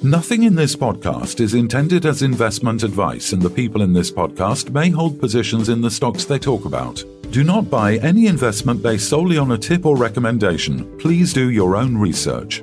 Nothing in this podcast is intended as investment advice, and the people in this podcast may hold positions in the stocks they talk about. Do not buy any investment based solely on a tip or recommendation. Please do your own research.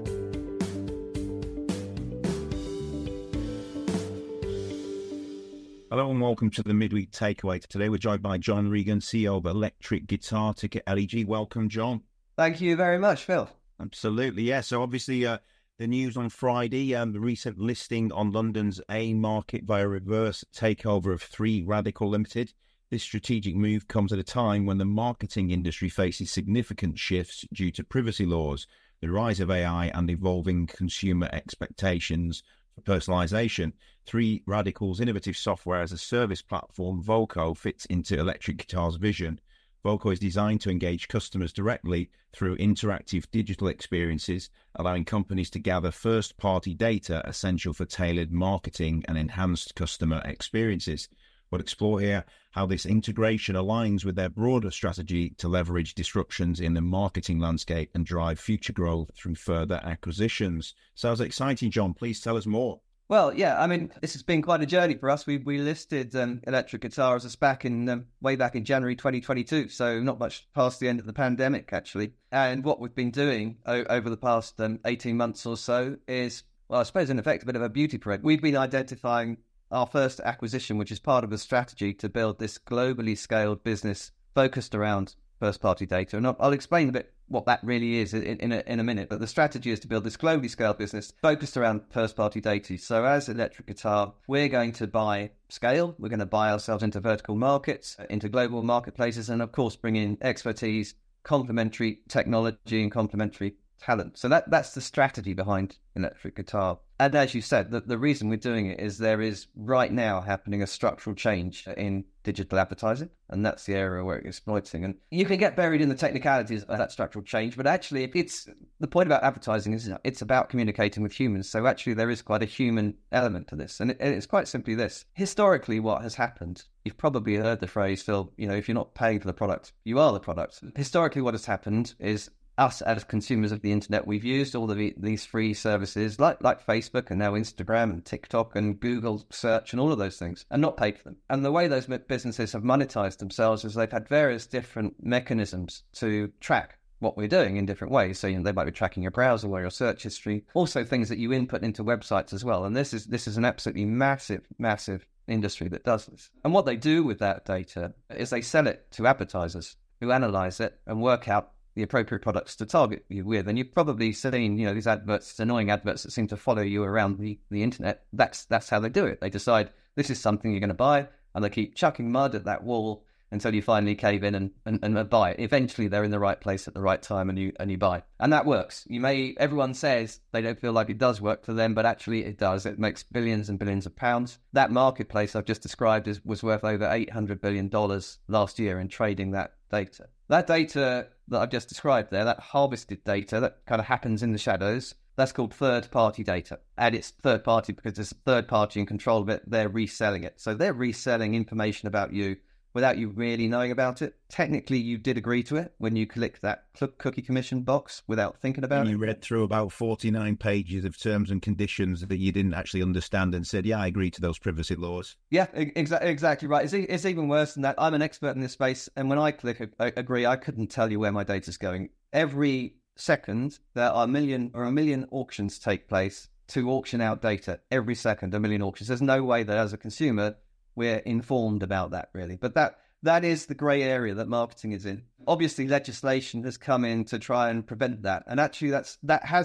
Hello and welcome to the Midweek Takeaway. Today we're joined by John Regan, CEO of Electric Guitar, ticker LEG. Welcome, John. Thank you very much, Phil. Absolutely, yeah. So obviously the news on Friday, the recent listing on London's AIM market via reverse takeover of 3 Radical Limited. This strategic move comes at a time when the marketing industry faces significant shifts due to privacy laws, the rise of AI and evolving consumer expectations for personalization. 3 Radical's innovative software as a service platform, Voco, fits into Electric Guitar's vision. Voco is designed to engage customers directly through interactive digital experiences, allowing companies to gather first-party data essential for tailored marketing and enhanced customer experiences. We'll explore here how this integration aligns with their broader strategy to leverage disruptions in the marketing landscape and drive future growth through further acquisitions. Sounds exciting, John. Please tell us more. Well, yeah, I mean, this has been quite a journey for us. We listed Electric Guitar as a SPAC way back in January 2022, so not much past the end of the pandemic, actually. And what we've been doing over the past 18 months or so is, well, I suppose in effect, a bit of a beauty parade. We've been identifying our first acquisition, which is part of a strategy to build this globally scaled business focused around first-party data. And I'll explain a bit what that really is in a minute. But the strategy is to build this globally scaled business focused around first-party data. So as Electric Guitar, we're going to buy scale. We're going to buy ourselves into vertical markets, into global marketplaces, and of course bring in expertise, complementary technology and complementary talent. So that's the strategy behind Electric Guitar. And as you said, the reason we're doing it is there is right now happening a structural change in digital advertising, and that's the area we're exploiting. And you can get buried in the technicalities of that structural change, but actually it's the point about advertising is it's about communicating with humans. So actually there is quite a human element to this. And it's quite simply this. Historically, what has happened, you've probably heard the phrase, Phil, if you're not paying for the product, you are the product. Historically, what has happened is us as consumers of the internet, we've used all of these free services like Facebook and now Instagram and TikTok and Google search and all of those things and not paid for them. And the way those businesses have monetized themselves is they've had various different mechanisms to track what we're doing in different ways. So they might be tracking your browser or your search history, also things that you input into websites as well. And this is an absolutely massive industry that does this. And what they do with that data is they sell it to advertisers who analyze it and work out the appropriate products to target you with. And you've probably seen, these adverts, annoying adverts that seem to follow you around the internet. That's how they do it. They decide this is something you're going to buy, and they keep chucking mud at that wall until you finally cave in and buy it. Eventually they're in the right place at the right time and you buy. And that works. Everyone says they don't feel like it does work for them, but actually it does. It makes billions and billions of pounds. That marketplace I've just described was worth over $800 billion last year in trading that data. That data that I've just described there, that harvested data that kind of happens in the shadows, that's called third-party data. And it's third-party because there's a third party in control of it. They're reselling it. So they're reselling information about you without you really knowing about it. Technically, you did agree to it when you clicked that cookie commission box without thinking about it. You read through about 49 pages of terms and conditions that you didn't actually understand and said, yeah, I agree to those privacy laws. Yeah, exactly right. It's even worse than that. I'm an expert in this space, and when I click agree, I couldn't tell you where my data's going. Every second, there are a million auctions take place to auction out data. Every second, a million auctions. There's no way that as a consumer, we're informed about that, really. But that is the grey area that marketing is in. Obviously, legislation has come in to try and prevent that. And actually, that's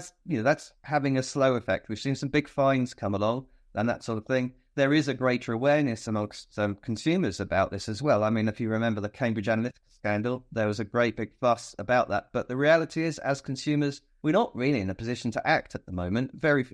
having a slow effect. We've seen some big fines come along and that sort of thing. There is a greater awareness amongst consumers about this as well. I mean, if you remember the Cambridge Analytica scandal, there was a great big fuss about that. But the reality is, as consumers, we're not really in a position to act at the moment.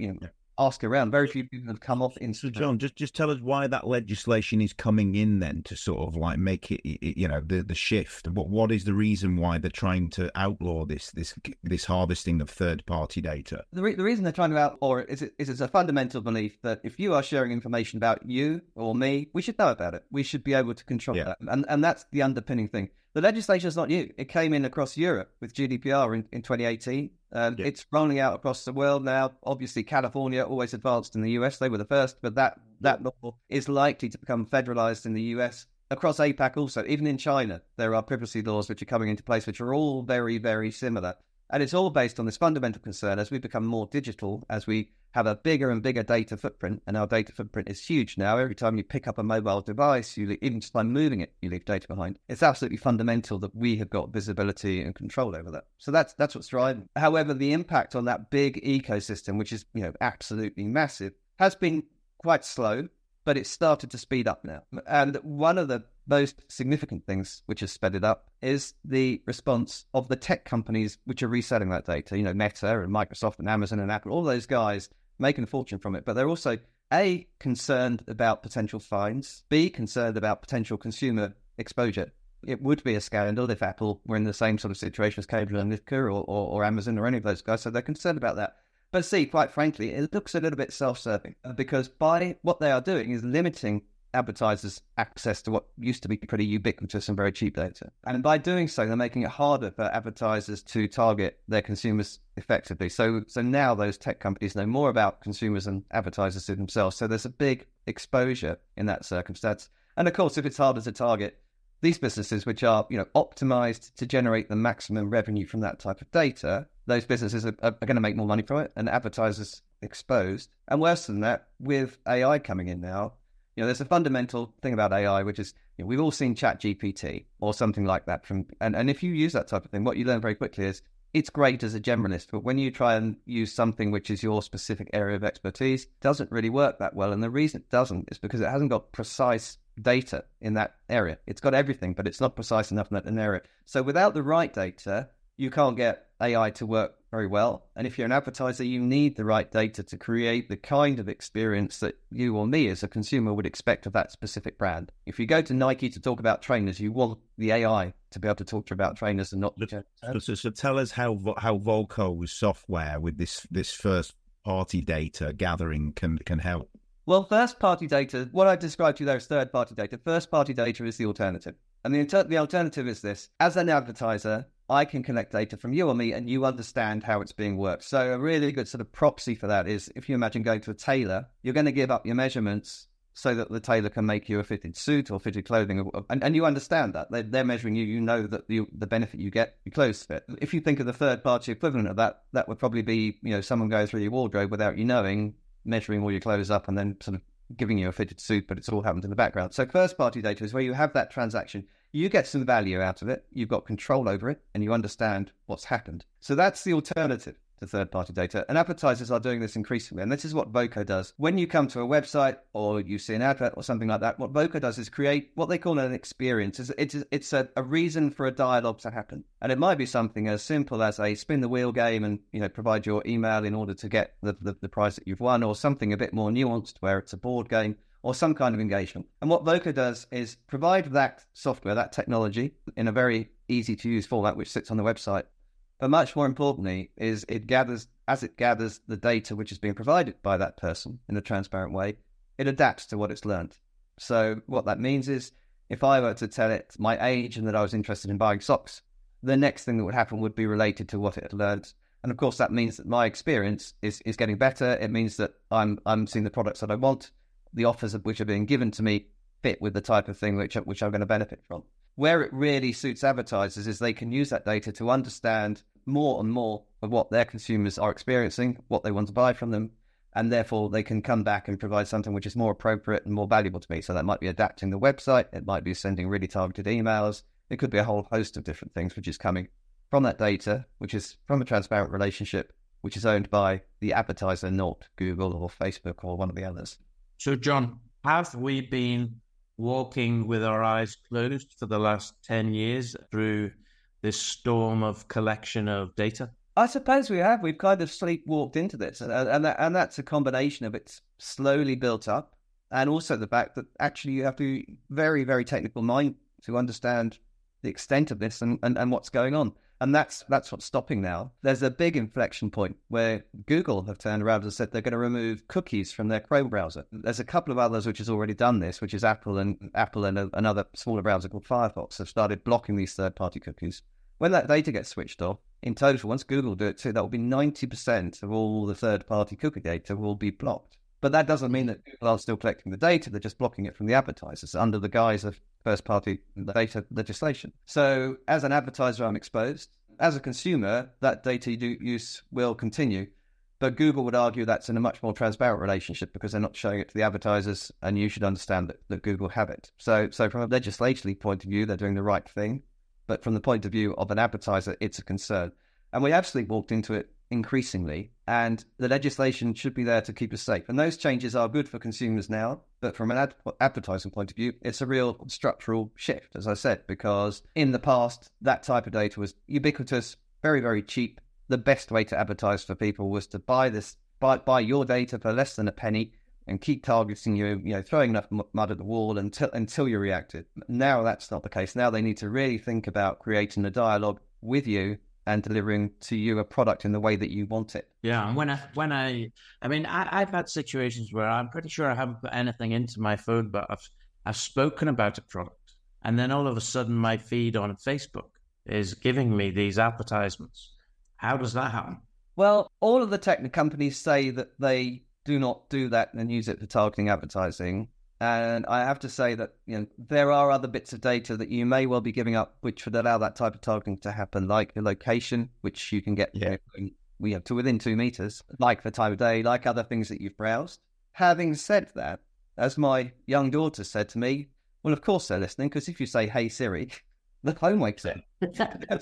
Ask around. Very few people have come off in. So, John, just tell us why that legislation is coming in then to sort of like make it, the shift. What is the reason why they're trying to outlaw this harvesting of third-party data? The reason they're trying to outlaw it is it's a fundamental belief that if you are sharing information about you or me, we should know about it. We should be able to control that. And that's the underpinning thing. The legislation is not new. It came in across Europe with GDPR in 2018. It's rolling out across the world now. Obviously, California always advanced in the US. They were the first, but that law is likely to become federalized in the US. Across APAC also, even in China, there are privacy laws which are coming into place, which are all very, very similar. And it's all based on this fundamental concern as we become more digital, as we have a bigger and bigger data footprint, and our data footprint is huge now. Every time you pick up a mobile device, even just by moving it, you leave data behind. It's absolutely fundamental that we have got visibility and control over that. So that's what's driving. However, the impact on that big ecosystem, which is absolutely massive, has been quite slow, but it's started to speed up now. And one of the most significant things which has sped it up is the response of the tech companies which are reselling that data. Meta and Microsoft and Amazon and Apple, all those guys making a fortune from it. But they're also, A, concerned about potential fines, B, concerned about potential consumer exposure. It would be a scandal if Apple were in the same sort of situation as Cambridge Analytica or Amazon or any of those guys. So they're concerned about that. But C, quite frankly, it looks a little bit self-serving because by what they are doing is limiting advertisers' access to what used to be pretty ubiquitous and very cheap data. And by doing so, they're making it harder for advertisers to target their consumers effectively. So now those tech companies know more about consumers and advertisers to themselves. So there's a big exposure in that circumstance. And of course, if it's harder to target these businesses, which are optimized to generate the maximum revenue from that type of data, those businesses are going to make more money from it, and advertisers exposed. And worse than that, with AI coming in now, there's a fundamental thing about AI, which is we've all seen ChatGPT or something like that. And if you use that type of thing, what you learn very quickly is it's great as a generalist, but when you try and use something which is your specific area of expertise, it doesn't really work that well. And the reason it doesn't is because it hasn't got precise data in that area. It's got everything, but it's not precise enough in that area. So without the right data, you can't get AI to work very well. And if you're an advertiser, you need the right data to create the kind of experience that you or me as a consumer would expect of that specific brand. If you go to Nike to talk about trainers, you want the AI to be able to talk to you about trainers and not... So tell us how Volco's software with this first-party data gathering can help. Well, first-party data, what I described to you there is third-party data. First-party data is the alternative. And the alternative is this. As an advertiser, I can collect data from you or me and you understand how it's being worked. So a really good sort of proxy for that is if you imagine going to a tailor, you're going to give up your measurements so that the tailor can make you a fitted suit or fitted clothing. And you understand that. They're measuring you. You know that the benefit you get, your clothes fit. If you think of the third-party equivalent of that, that would probably be, someone going through your wardrobe without you knowing, measuring all your clothes up and then sort of giving you a fitted suit, but it's all happened in the background. So first-party data is where you have that transaction. You get some value out of it. You've got control over it, and you understand what's happened. So that's the alternative to third-party data. And advertisers are doing this increasingly, and this is what Voco does. When you come to a website or you see an advert or something like that, what Voco does is create what they call an experience. It's a reason for a dialogue to happen. And it might be something as simple as a spin the wheel game and provide your email in order to get the prize that you've won, or something a bit more nuanced where it's a board game or some kind of engagement. And what Voco does is provide that software, that technology, in a very easy-to-use format, which sits on the website. But much more importantly is it gathers the data which is being provided by that person in a transparent way, it adapts to what it's learned. So what that means is if I were to tell it my age and that I was interested in buying socks, the next thing that would happen would be related to what it had learned. And of course, that means that my experience is getting better. It means that I'm seeing the products that I want. The offers which are being given to me fit with the type of thing which I'm going to benefit from. Where it really suits advertisers is they can use that data to understand more and more of what their consumers are experiencing, what they want to buy from them, and therefore they can come back and provide something which is more appropriate and more valuable to me. So that might be adapting the website, it might be sending really targeted emails, it could be a whole host of different things which is coming from that data, which is from a transparent relationship, which is owned by the advertiser, not Google or Facebook or one of the others. So, John, have we been walking with our eyes closed for the last 10 years through this storm of collection of data? I suppose we have. We've kind of sleepwalked into this. And that's a combination of it's slowly built up and also the fact that actually you have to be very, very technical mind to understand the extent of this and what's going on. And that's what's stopping now. There's a big inflection point where Google have turned around and said they're going to remove cookies from their Chrome browser. There's a couple of others which has already done this, which is Apple and another smaller browser called Firefox have started blocking these third-party cookies. When that data gets switched off, in total, once Google do it too, that will be 90% of all the third-party cookie data will be blocked. But that doesn't mean that Google are still collecting the data. They're just blocking it from the advertisers under the guise of first-party data legislation. So as an advertiser, I'm exposed. As a consumer, that data use will continue. But Google would argue that's in a much more transparent relationship because they're not showing it to the advertisers, and you should understand that Google have it. So from a legislative point of view, they're doing the right thing. But from the point of view of an advertiser, it's a concern. And we actually walked into it increasingly, and the legislation should be there to keep us safe. And those changes are good for consumers now, but from an advertising point of view, it's a real structural shift, as I said, because in the past, that type of data was ubiquitous, very, very cheap. The best way to advertise for people was to buy your data for less than a penny and keep targeting you, throwing enough mud at the wall until you reacted. Now that's not the case. Now they need to really think about creating a dialogue with you and delivering to you a product in the way that you want it. Yeah, and I've had situations where I'm pretty sure I haven't put anything into my phone, but I've spoken about a product, and then all of a sudden my feed on Facebook is giving me these advertisements. How does that happen? Well, all of the tech companies say that they do not do that and use it for targeting advertising. And I have to say that there are other bits of data that you may well be giving up, which would allow that type of targeting to happen, like your location, which you can get to within 2 meters, like the time of day, like other things that you've browsed. Having said that, as my young daughter said to me, well, of course they're listening, because if you say, "Hey Siri," the phone wakes up. In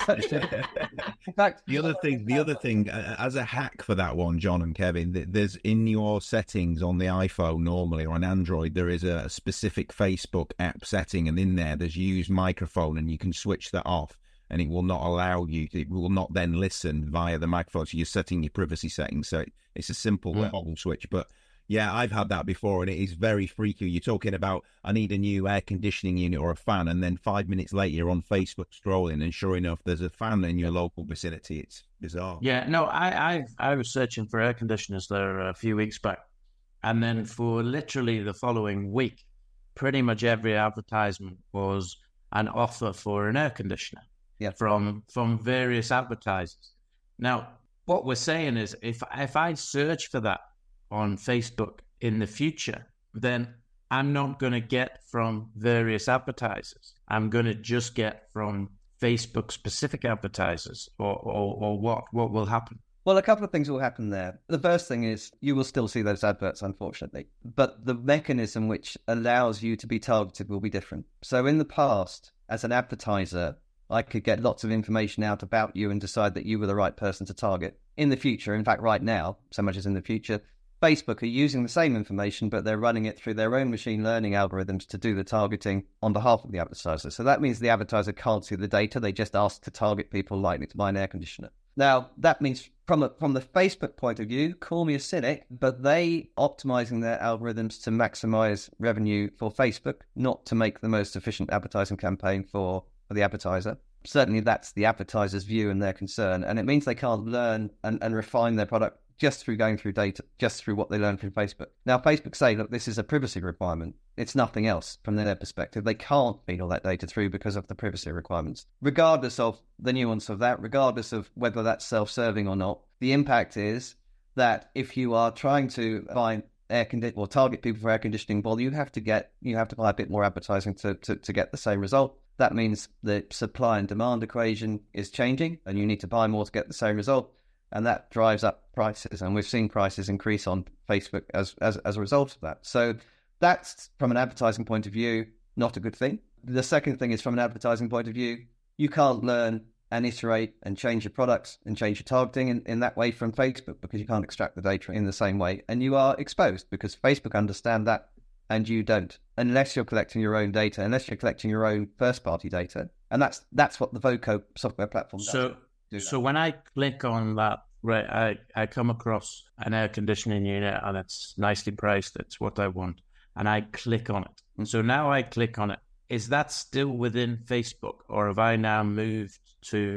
fact, the other thing, as a hack for that one, John and Kevin, there's in your settings on the iPhone normally or on Android, there is a specific Facebook app setting, and in there's use microphone, and you can switch that off, and it will not allow you. It will not then listen via the microphone. So you're setting your privacy settings. So it's a simple toggle switch, but. Yeah, I've had that before, and it is very freaky. You're talking about, I need a new air conditioning unit or a fan, and then 5 minutes later you're on Facebook scrolling, and sure enough, there's a fan in your local vicinity. It's bizarre. Yeah, no, I was searching for air conditioners there a few weeks back, and then for literally the following week, pretty much every advertisement was an offer for an air conditioner from various advertisers. Now, what we're saying is, if I search for that on Facebook in the future, then I'm not going to get from various advertisers. I'm going to just get from Facebook specific advertisers, or what will happen? Well, a couple of things will happen there. The first thing is you will still see those adverts, unfortunately, but the mechanism which allows you to be targeted will be different. So in the past, as an advertiser, I could get lots of information out about you and decide that you were the right person to target. In the future, in fact, right now, so much as in the future, Facebook are using the same information, but they're running it through their own machine learning algorithms to do the targeting on behalf of the advertiser. So that means the advertiser can't see the data. They just ask to target people likely to buy an air conditioner. Now, that means from the Facebook point of view, call me a cynic, but they optimizing their algorithms to maximize revenue for Facebook, not to make the most efficient advertising campaign for the advertiser. Certainly that's the advertiser's view and their concern. And it means they can't learn and refine their product just through going through data, just through what they learn from Facebook. Now, Facebook say, look, this is a privacy requirement. It's nothing else from their perspective. They can't feed all that data through because of the privacy requirements. Regardless of the nuance of that, regardless of whether that's self-serving or not, the impact is that if you are trying to find or target people for air conditioning, well, you have to buy a bit more advertising to get the same result. That means the supply and demand equation is changing, and you need to buy more to get the same result. And that drives up prices, and we've seen prices increase on Facebook as a result of that. So that's, from an advertising point of view, not a good thing. The second thing is, from an advertising point of view, you can't learn and iterate and change your products and change your targeting in that way from Facebook, because you can't extract the data in the same way, and you are exposed because Facebook understand that and you don't, unless you're collecting your own data, unless you're collecting your own first-party data. And that's what the Voco software platform does. So when I click on that, right, I come across an air conditioning unit and it's nicely priced. It's what I want. And I click on it. And so now I click on it. Is that still within Facebook, or have I now moved to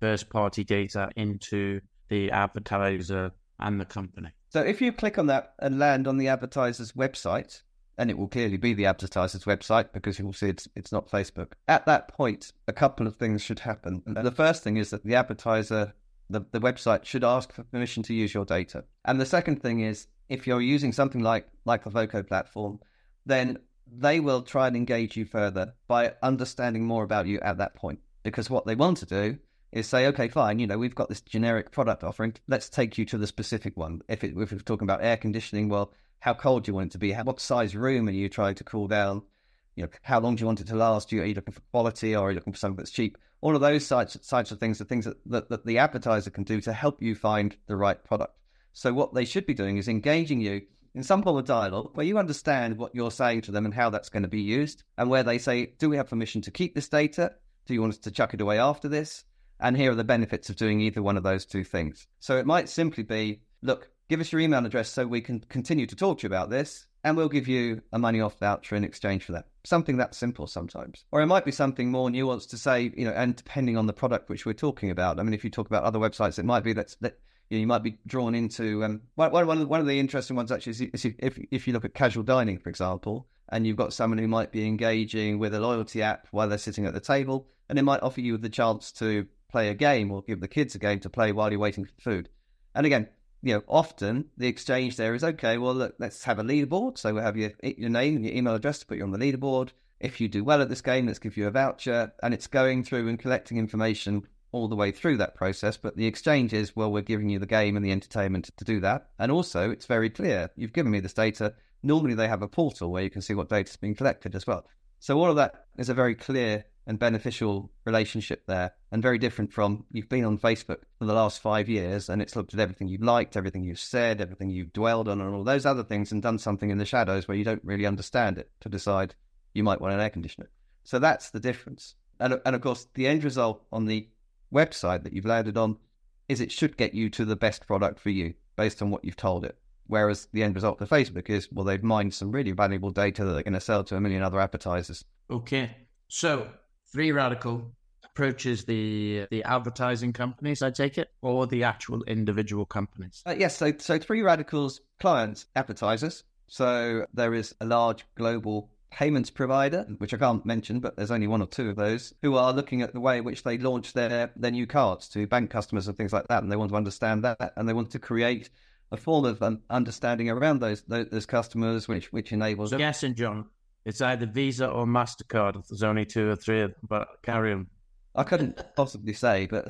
first-party data into the advertiser and the company. So if you click on that and land on the advertiser's website, and it will clearly be the advertiser's website because you will see it's not Facebook. At that point, a couple of things should happen. The first thing is that the advertiser, the website, should ask for permission to use your data. And the second thing is, if you're using something like the Voco platform, then they will try and engage you further by understanding more about you at that point. Because what they want to do is say, okay, fine, we've got this generic product offering. Let's take you to the specific one. If we're talking about air conditioning, well, how cold do you want it to be? What size room are you trying to cool down? How long do you want it to last? Are you looking for quality, or are you looking for something that's cheap? All of those sides of things are things that the advertiser can do to help you find the right product. So what they should be doing is engaging you in some form of dialogue where you understand what you're saying to them and how that's going to be used, and where they say, do we have permission to keep this data? Do you want us to chuck it away after this? And here are the benefits of doing either one of those two things. So it might simply be, look, give us your email address so we can continue to talk to you about this, and we'll give you a money off voucher in exchange for that. Something that simple sometimes. Or it might be something more nuanced to say, and depending on the product which we're talking about. I mean, if you talk about other websites, it might be that you might be drawn into one of the interesting ones actually is if you look at casual dining, for example, and you've got someone who might be engaging with a loyalty app while they're sitting at the table, and it might offer you the chance to play a game or give the kids a game to play while you're waiting for food. And again, often the exchange there is, okay, well, look, let's have a leaderboard. So we'll have your name and your email address to put you on the leaderboard. If you do well at this game, let's give you a voucher. And it's going through and collecting information all the way through that process. But the exchange is, well, we're giving you the game and the entertainment to do that. And also, it's very clear. You've given me this data. Normally, they have a portal where you can see what data is being collected as well. So all of that is a very clear and beneficial relationship there, and very different from you've been on Facebook for the last 5 years and it's looked at everything you've liked, everything you've said, everything you've dwelled on, and all those other things, and done something in the shadows where you don't really understand it to decide you might want an air conditioner. So that's the difference. And of course, the end result on the website that you've landed on is it should get you to the best product for you based on what you've told it. Whereas the end result for Facebook is, well, they've mined some really valuable data that they're going to sell to a million other advertisers. Okay. So Free Radical approaches the advertising companies, I take it, or the actual individual companies? Yes, so Free Radical's clients, advertisers. So there is a large global payments provider, which I can't mention, but there's only one or two of those, who are looking at the way in which they launch their new cards to bank customers and things like that, and they want to understand that, and they want to create a form of understanding around those customers, which enables... So guessing, John, it's either Visa or MasterCard if there's only two or three of them, but carry on. I couldn't possibly say, but...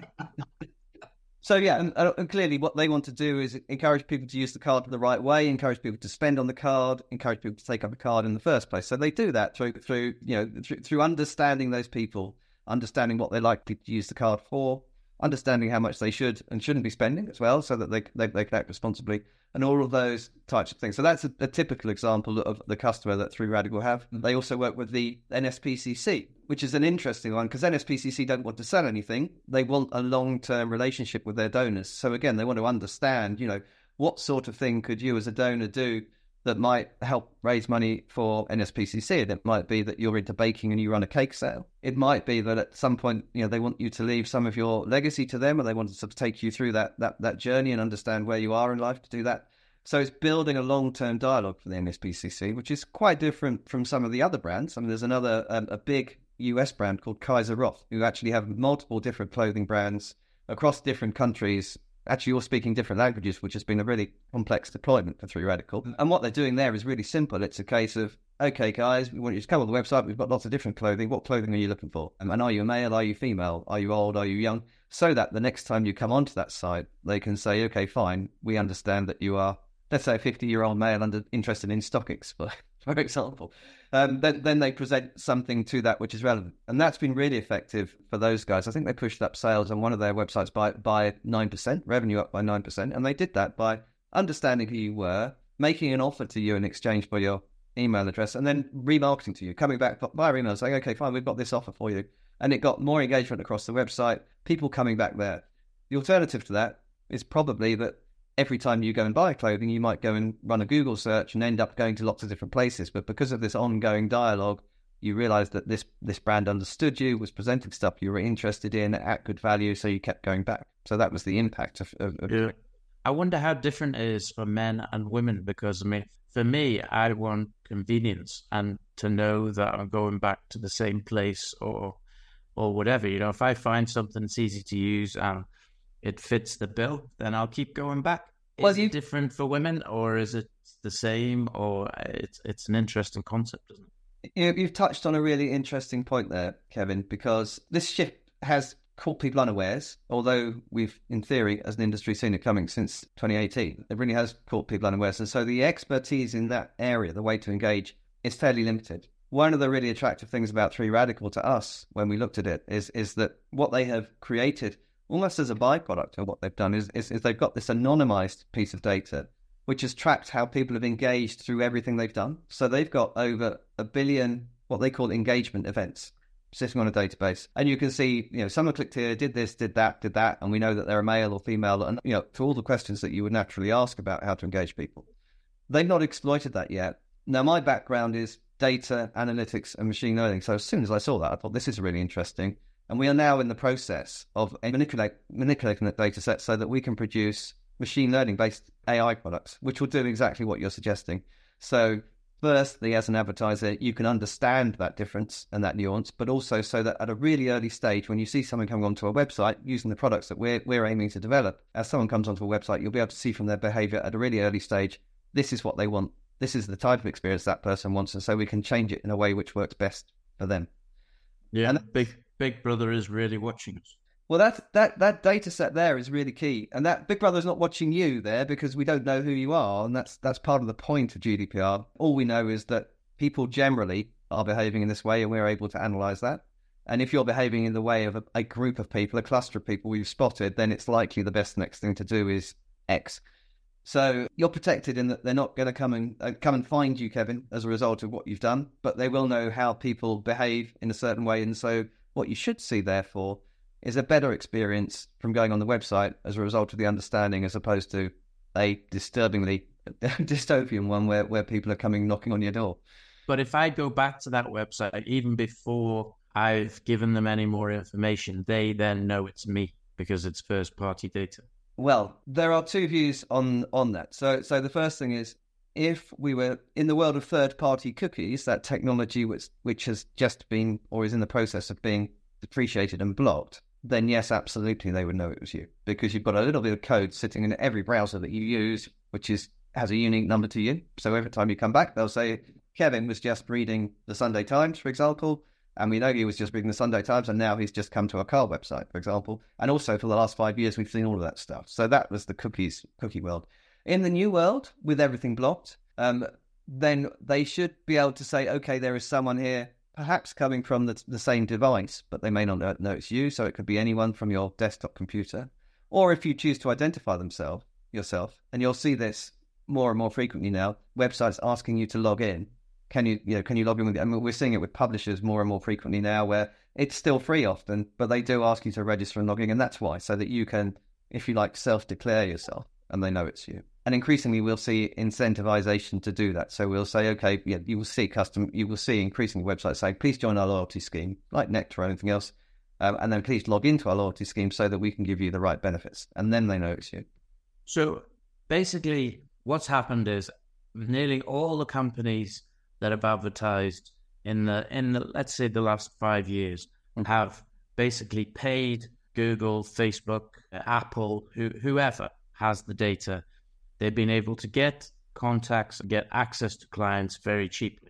So yeah, and clearly what they want to do is encourage people to use the card the right way, encourage people to spend on the card, encourage people to take up a card in the first place. So they do that through understanding those people, understanding what they're likely to use the card for, understanding how much they should and shouldn't be spending as well, so that they can act responsibly, and all of those types of things. So that's a typical example of the customer that Free Radical have. They also work with the NSPCC, which is an interesting one because NSPCC don't want to sell anything. They want a long-term relationship with their donors. So again, they want to understand, what sort of thing could you as a donor do that might help raise money for NSPCC. And it might be that you're into baking and you run a cake sale. It might be that at some point, they want you to leave some of your legacy to them, and they want to sort of take you through that journey and understand where you are in life to do that. So it's building a long-term dialogue for the NSPCC, which is quite different from some of the other brands. I mean, there's another, a big US brand called Kaiser Roth, who actually have multiple different clothing brands across different countries, actually all speaking different languages, which has been a really complex deployment for Free Radical. And what they're doing there is really simple. It's a case of, okay, guys, we want you to come on the website. We've got lots of different clothing. What clothing are you looking for? And are you a male? Are you female? Are you old? Are you young? So that the next time you come onto that site, they can say, okay, fine, we understand that you are, let's say, a 50-year-old male interested in StockX, for example. Then they present something to that which is relevant. And that's been really effective for those guys. I think they pushed up sales on one of their websites by 9%, revenue up by 9%. And they did that by understanding who you were, making an offer to you in exchange for your email address, and then remarketing to you, coming back via email saying, okay, fine, we've got this offer for you. And it got more engagement across the website, people coming back there. The alternative to that is probably that every time you go and buy clothing, you might go and run a Google search and end up going to lots of different places. But because of this ongoing dialogue you realized that this brand understood you, was presenting stuff you were interested in at good value, so you kept going back. So that was the impact of Yeah. I wonder how different it is for men and women, because, I mean, for me, I want convenience and to know that I'm going back to the same place or whatever. You know, if I find something that's easy to use and it fits the bill, then I'll keep going back. Is it different for women, or is it the same, or it's an interesting concept, isn't it? You've touched on a really interesting point there, Kevin, because this shift has caught people unawares, although we've, in theory, as an industry, seen it coming since 2018. It really has caught people unawares. And so the expertise in that area, the way to engage, is fairly limited. One of the really attractive things about 3Radical to us, when we looked at it, is that what they have created, almost as a byproduct of what they've done, is they've got this anonymized piece of data, which has tracked how people have engaged through everything they've done. So they've got over 1 billion, what they call engagement events, sitting on a database. And you can see, someone clicked here, did this, did that, and we know that they're a male or female, and, to all the questions that you would naturally ask about how to engage people. They've not exploited that yet. Now, my background is data, analytics, and machine learning. So as soon as I saw that, I thought, this is really interesting. And we are now in the process of manipulating that data set so that we can produce machine learning-based AI products, which will do exactly what you're suggesting. So firstly, as an advertiser, you can understand that difference and that nuance, but also so that at a really early stage, when you see someone coming onto a website using the products that we're aiming to develop, as someone comes onto a website, you'll be able to see from their behavior at a really early stage, this is what they want. This is the type of experience that person wants. And so we can change it in a way which works best for them. Yeah, and Big Brother is really watching us. Well, that data set there is really key. And that Big Brother is not watching you there because we don't know who you are. And that's part of the point of GDPR. All we know is that people generally are behaving in this way, and we're able to analyze that. And if you're behaving in the way of a group of people, a cluster of people we've spotted, then it's likely the best next thing to do is X. So you're protected in that they're not going to come and find you, Kevin, as a result of what you've done, but they will know how people behave in a certain way. And so what you should see, therefore, is a better experience from going on the website as a result of the understanding, as opposed to a disturbingly dystopian one where people are coming knocking on your door. But if I go back to that website, even before I've given them any more information, they then know it's me because it's first-party data. Well, there are two views on that. So the first thing is, if we were in the world of third-party cookies, that technology which has just been or is in the process of being depreciated and blocked, then yes, absolutely, they would know it was you, because you've got a little bit of code sitting in every browser that you use, which has a unique number to you. So every time you come back, they'll say, Kevin was just reading the Sunday Times, for example, and we know he was just reading the Sunday Times, and now he's just come to a car website, for example. And also for the last 5 years, we've seen all of that stuff. So that was the cookie world. In the new world, with everything blocked, then they should be able to say, okay, there is someone here, perhaps coming from the same device, but they may not know it's you. So it could be anyone from your desktop computer. Or if you choose to identify yourself, and you'll see this more and more frequently now, websites asking you to log in. Can you log in with it? I mean, we're seeing it with publishers more and more frequently now, where it's still free often, but they do ask you to register and log in, and that's why, so that you can, if you like, self-declare yourself, and they know it's you. And increasingly, we'll see incentivization to do that. So we'll say, okay, yeah, you will see increasingly websites saying, please join our loyalty scheme, like Nectar or anything else, and then please log into our loyalty scheme so that we can give you the right benefits, and then they know it's you. So basically, what's happened is nearly all the companies that have advertised in the let's say the last 5 years have basically paid Google, Facebook, Apple, whoever has the data. They've been able to get contacts, get access to clients very cheaply.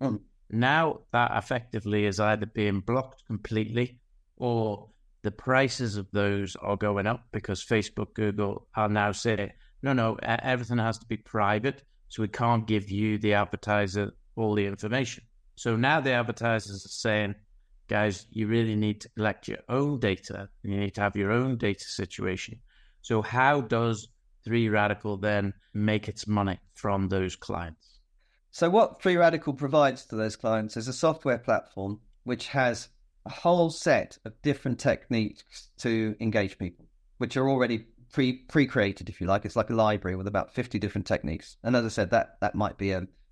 Now that effectively is either being blocked completely, or the prices of those are going up because Facebook, Google are now saying, no, everything has to be private, so we can't give you, the advertiser, all the information. So now the advertisers are saying, guys, you really need to collect your own data. You need to have your own data situation. So how does 3Radical then make its money from those clients? So what 3Radical provides to those clients is a software platform which has a whole set of different techniques to engage people, which are already pre-created, if you like. It's like a library with about 50 different techniques. And as I said, that might be a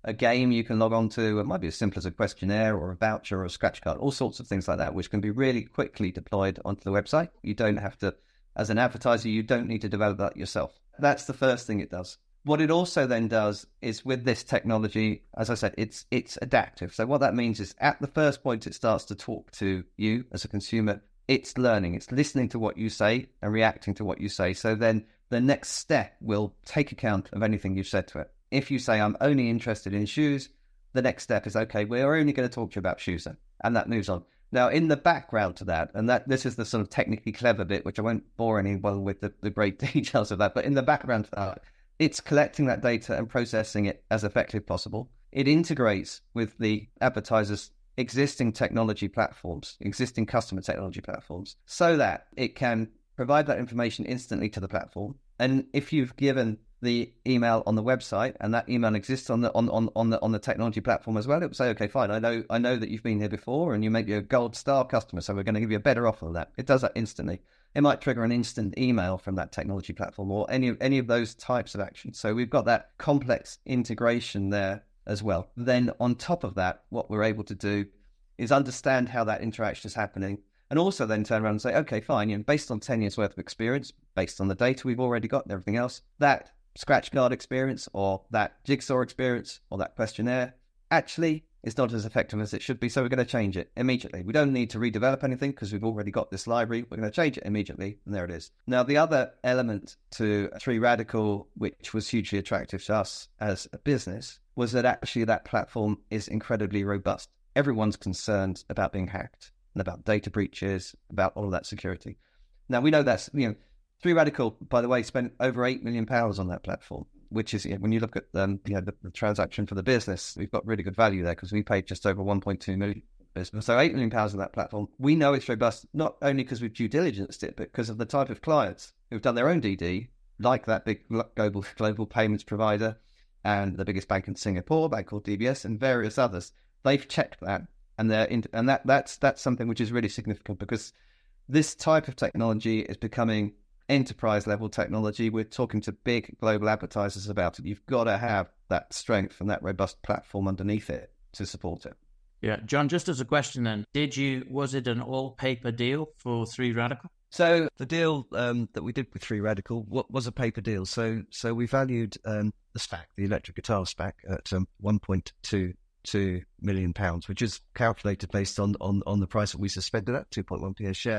a game you can log on to. It might be as simple as a questionnaire or a voucher or a scratch card, all sorts of things like that, which can be really quickly deployed onto the website. You don't have to, as an advertiser, you don't need to develop that yourself. That's the first thing it does. What it also then does is with this technology, as I said, it's adaptive. So what that means is at the first point it starts to talk to you as a consumer, it's learning, it's listening to what you say and reacting to what you say. So then the next step will take account of anything you've said to it. If you say, I'm only interested in shoes, the next step is, okay, we're only going to talk to you about shoes then. And that moves on. Now, in the background to that, and that this is the sort of technically clever bit, which I won't bore anyone with the great details of that, but in the background to that, it's collecting that data and processing it as effectively as possible. It integrates with the advertiser's existing technology platforms, existing customer technology platforms, so that it can provide that information instantly to the platform. And if you've given the email on the website and that email exists on the technology platform as well, it will say, okay, fine, I know that you've been here before and you make you a gold star customer, so we're going to give you a better offer than that. It does that instantly. It might trigger an instant email from that technology platform or any of those types of actions. So we've got that complex integration there as well. Then on top of that, what we're able to do is understand how that interaction is happening, and also then turn around and say, okay, fine, based on 10 years worth of experience, based on the data we've already got and everything else, that scratch card experience or that jigsaw experience or that questionnaire actually is not as effective as it should be. So we're going to change it immediately. We don't need to redevelop anything because we've already got this library. We're going to change it immediately. And there it is. Now, the other element to 3Radical, which was hugely attractive to us as a business, was that actually that platform is incredibly robust. Everyone's concerned about being hacked and about data breaches, about all of that security. Now, we know that's, 3Radical, by the way, spent over £8 million on that platform, which is, when you look at the transaction for the business, we've got really good value there because we paid just over 1.2 million business. So £8 million on that platform. We know it's robust, not only because we've due diligenced it, but because of the type of clients who've done their own DD, like that big global payments provider and the biggest bank in Singapore, a bank called DBS, and various others. They've checked that, and that's something which is really significant because this type of technology is becoming enterprise level technology. We're talking to big global advertisers about it. You've got to have that strength and that robust platform underneath it to support it. Yeah, John, just as a question then, was it an all paper deal for 3Radical? So the deal that we did with 3Radical was a paper deal. So we valued the SPAC, the electric guitar SPAC, at £1.22 million, which is calculated based on the price that we suspended at 2.1p a share.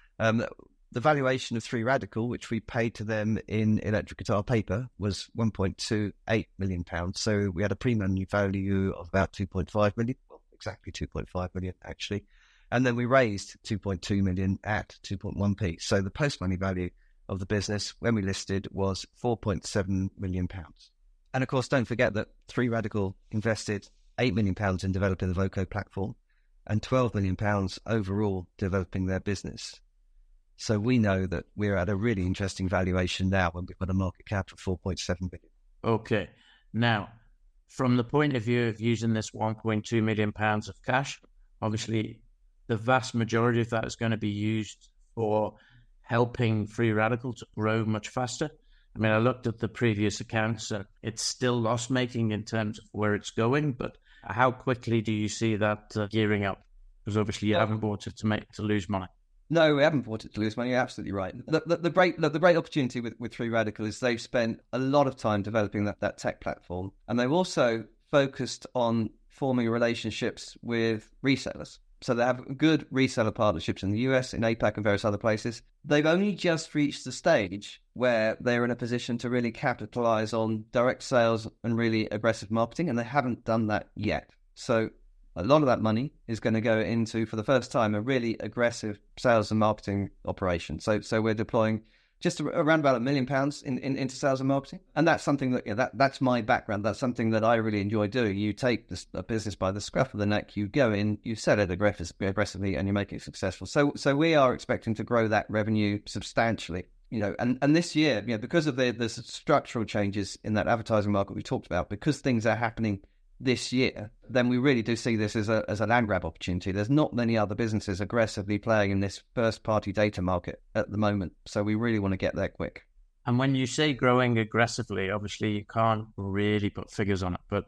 The valuation of 3Radical, which we paid to them in electric guitar paper, was £1.28 million. So we had a pre-money value of about 2.5 million, well, exactly 2.5 million actually. And then we raised 2.2 million at 2.1p. So the post-money value of the business when we listed was £4.7 million. And of course, don't forget that 3Radical invested £8 million in developing the Voco platform and £12 million overall developing their business. So we know that we're at a really interesting valuation now when we've got a market cap of 4.7 billion. Okay. Now, from the point of view of using this 1.2 million pounds of cash, obviously the vast majority of that is going to be used for helping 3Radical to grow much faster. I mean, I looked at the previous accounts and it's still loss-making in terms of where it's going, but how quickly do you see that gearing up? Because obviously you haven't bought it to lose money. No, we haven't bought it to lose money. You're absolutely right. The great opportunity with 3Radical is they've spent a lot of time developing that tech platform, and they've also focused on forming relationships with resellers. So they have good reseller partnerships in the US, in APAC, and various other places. They've only just reached the stage where they're in a position to really capitalize on direct sales and really aggressive marketing, and they haven't done that yet. So a lot of that money is going to go into, for the first time, a really aggressive sales and marketing operation. So we're deploying just around about £1 million into sales and marketing. And that's something that's my background. That's something that I really enjoy doing. You take a business by the scruff of the neck, you go in, you sell it aggressively, and you make it successful. So we are expecting to grow that revenue substantially. And this year, because of the structural changes in that advertising market we talked about, because things are happening this year, then we really do see this as a land grab opportunity. There's not many other businesses aggressively playing in this first party data market at the moment. So we really want to get there quick. And when you say growing aggressively, obviously you can't really put figures on it, but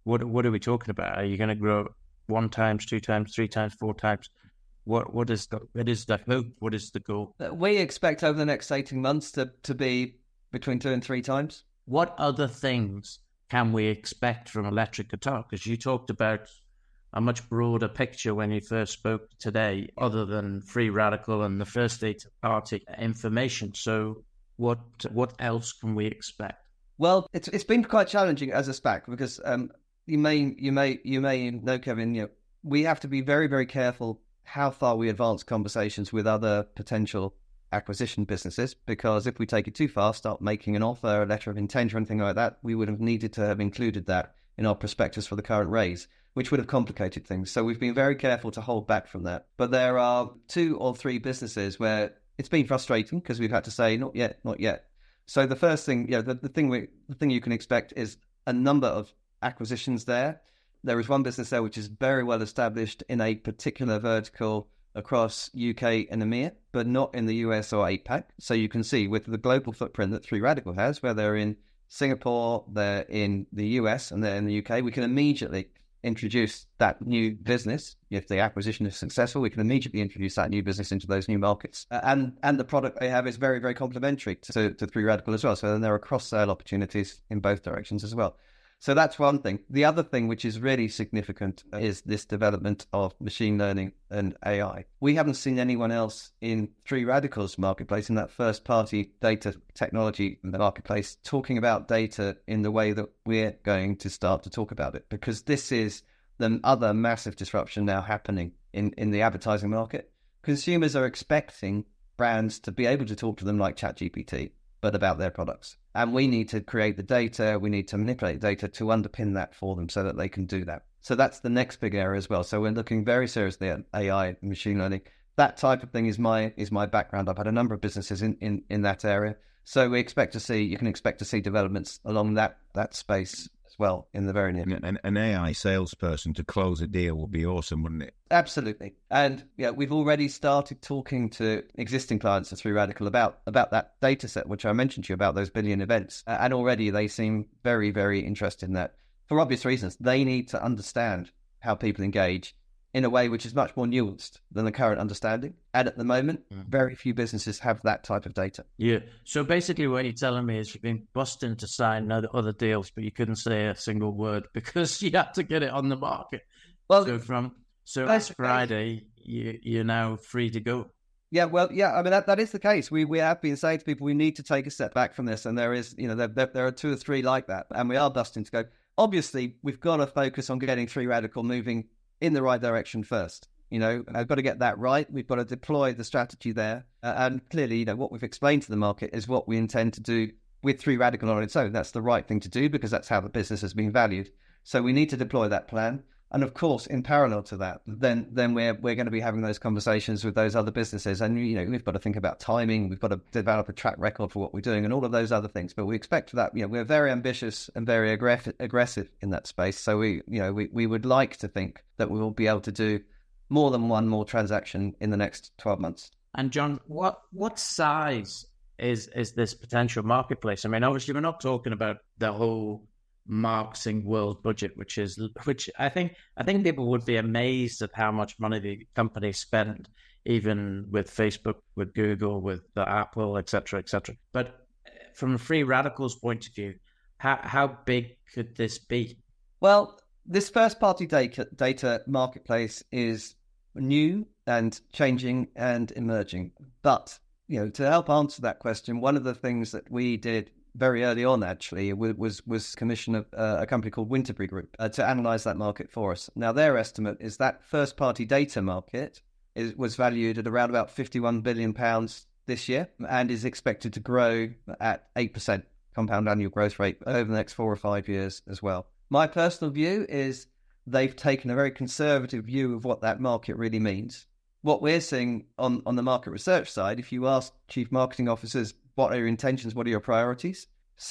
What are we talking about? Are you going to grow 1 times, 2 times, 3 times, 4 times? What is the hope? What is the goal? We expect over the next 18 months to be between 2 and 3 times. What other things can we expect from Electric Guitar? Because you talked about a much broader picture when you first spoke today, other than Free Radical and the first party information. So what else can we expect? Well, it's been quite challenging as a SPAC because you may know, Kevin, we have to be very, very careful how far we advance conversations with other potential acquisition businesses, because if we take it too far, start making an offer, a letter of intent or anything like that, we would have needed to have included that in our prospectus for the current raise, which would have complicated things. So we've been very careful to hold back from that. But there are 2 or 3 businesses where it's been frustrating because we've had to say, not yet, not yet. So the first thing, the thing you can expect is a number of acquisitions there. There is one business there which is very well established in a particular vertical across UK and EMEA, but not in the US or APAC. So you can see with the global footprint that Free Radical has, where they're in Singapore, they're in the US, and they're in the UK, we can immediately introduce that new business. If the acquisition is successful, we can immediately introduce that new business into those new markets. And the product they have is very, very complementary to Free Radical as well. So then there are cross-sale opportunities in both directions as well. So that's one thing. The other thing, which is really significant, is this development of machine learning and AI. We haven't seen anyone else in Free Radical's marketplace, in that first-party data technology in the marketplace, talking about data in the way that we're going to start to talk about it, because this is the other massive disruption now happening in the advertising market. Consumers are expecting brands to be able to talk to them like ChatGPT, but about their products. And we need to create the data, we need to manipulate data to underpin that for them so that they can do that. So that's the next big area as well. So we're looking very seriously at AI and machine learning. That type of thing is my background. I've had a number of businesses in that area. So you can expect to see developments along that space as well in the very near future. An AI salesperson to close a deal would be awesome, wouldn't it? Absolutely. And we've already started talking to existing clients of Free Radical about that data set, which I mentioned to you about those billion events. And already they seem very, very interested in that. For obvious reasons, they need to understand how people engage in a way which is much more nuanced than the current understanding. And at the moment, very few businesses have that type of data. Yeah. So basically what you're telling me is you've been busting to sign other deals, but you couldn't say a single word because you had to get it on the market. Well, so last Friday, you're now free to go. Yeah, well, yeah, I mean, that is the case. We have been saying to people, we need to take a step back from this. And there is, there are 2 or 3 like that. And we are busting to go. Obviously, we've got to focus on getting Free Radical moving in the right direction first. I've got to get that right. We've got to deploy the strategy there. And clearly, what we've explained to the market is what we intend to do with Free Radical on its own. That's the right thing to do because that's how the business has been valued. So we need to deploy that plan. And of course, in parallel to that, then we're going to be having those conversations with those other businesses. And, we've got to think about timing. We've got to develop a track record for what we're doing and all of those other things. But we expect that, we're very ambitious and very aggressive in that space. So we would like to think that we will be able to do more than one more transaction in the next 12 months. And John, what size is this potential marketplace? I mean, obviously we're not talking about the whole marketing world budget, which I think people would be amazed at how much money the companies spend, even with Facebook, with Google, with Apple, etc., etc. But from a Free Radical's point of view, how big could this be? Well, this first-party data marketplace is new and changing and emerging. But to help answer that question, one of the things that we did very early on, actually, was commission a company called Winterbury Group to analyse that market for us. Now, their estimate is that first-party data market was valued at around about £51 billion this year and is expected to grow at 8% compound annual growth rate over the next 4 or 5 years as well. My personal view is they've taken a very conservative view of what that market really means. What we're seeing on the market research side, if you ask chief marketing officers, what are your intentions? What are your priorities?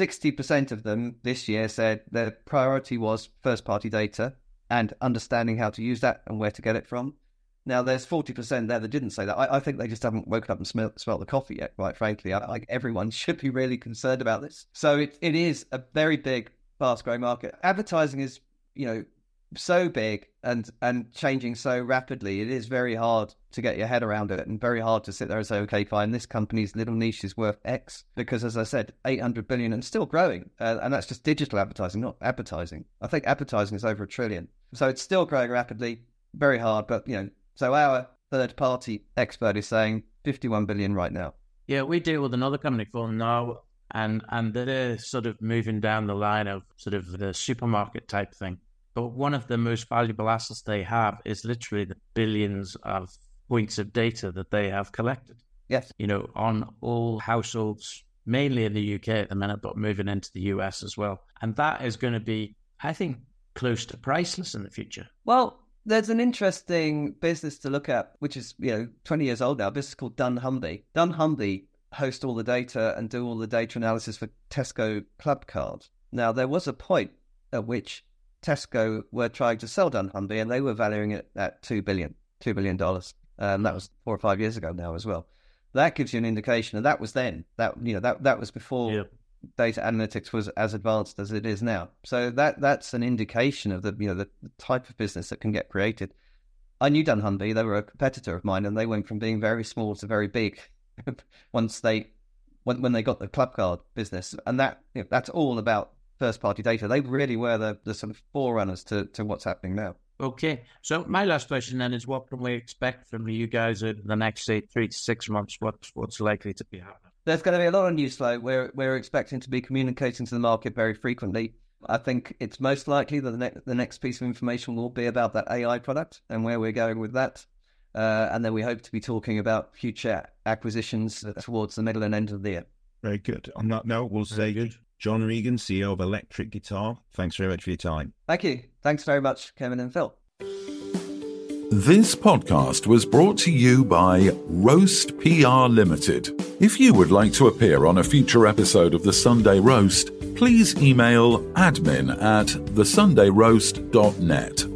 60% of them this year said their priority was first-party data and understanding how to use that and where to get it from. Now, there's 40% there that didn't say that. I think they just haven't woken up and smelt the coffee yet, quite frankly. Like everyone should be really concerned about this. So it is a very big, fast-growing market. Advertising is, so big and changing so rapidly, it is very hard to get your head around it, and very hard to sit there and say, okay, fine, this company's little niche is worth X, because as I said, 800 billion and still growing. And that's just digital advertising, not advertising. I think advertising is over $1 trillion. So it's still growing rapidly, very hard. But, so our third party expert is saying 51 billion right now. Yeah, we deal with another company called Now, and they're sort of moving down the line of sort of the supermarket type thing. But one of the most valuable assets they have is literally the billions of points of data that they have collected. Yes. On all households, mainly in the UK at the minute, but moving into the US as well. And that is going to be, I think, close to priceless in the future. Well, there's an interesting business to look at, which is, 20 years old now, a business called dunnhumby. dunnhumby host all the data and do all the data analysis for Tesco Club Card. Now, there was a point at which Tesco were trying to sell dunnhumby, and they were valuing it at $2 billion. That was 4 or 5 years ago now as well. That gives you an indication, and that was then. That was before data analytics was as advanced as it is now. So that's an indication of the type of business that can get created. I knew dunnhumby; they were a competitor of mine, and they went from being very small to very big when they got the Club Card business, and that's all about first-party data. They really were the sort of forerunners to what's happening now. Okay, so my last question then is, what can we expect from you guys over the next, say, 3 to 6 months? What's likely to be happening? There's going to be a lot of news flow. We're expecting to be communicating to the market very frequently. I think it's most likely that the next piece of information will be about that AI product and where we're going with that. And then we hope to be talking about future acquisitions towards the middle and end of the year. Very good. On that note, we'll say John Regan, CEO of Electric Guitar, thanks very much for your time. Thank you. Thanks very much, Kevin and Phil. This podcast was brought to you by Roast PR Limited. If you would like to appear on a future episode of The Sunday Roast, please email admin@thesundayroast.net.